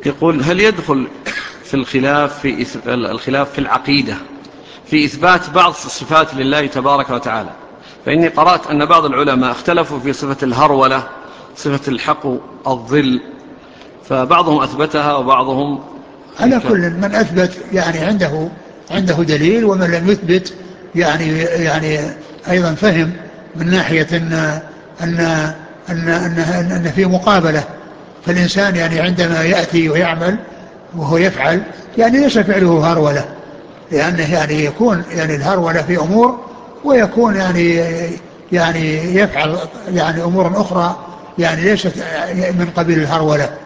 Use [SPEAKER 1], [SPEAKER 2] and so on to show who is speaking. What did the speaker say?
[SPEAKER 1] يقول: هل يدخل في الخلاف في العقيدة في إثبات بعض الصفات لله تبارك وتعالى؟ فإني قرأت أن بعض العلماء اختلفوا في صفة الهرولة، صفة الحق الظل، فبعضهم أثبتها وبعضهم
[SPEAKER 2] على كل من أثبت يعني عنده دليل، ومن لم يثبت يعني أيضا فهم من ناحية أن أن في مقابلة. فالإنسان يعني عندما يأتي ويعمل وهو يفعل يعني ليس فعله هرولة، لأنه يعني يكون يعني الهرولة في أمور، ويكون يعني يفعل يعني أمور أخرى يعني ليست من قبيل الهرولة.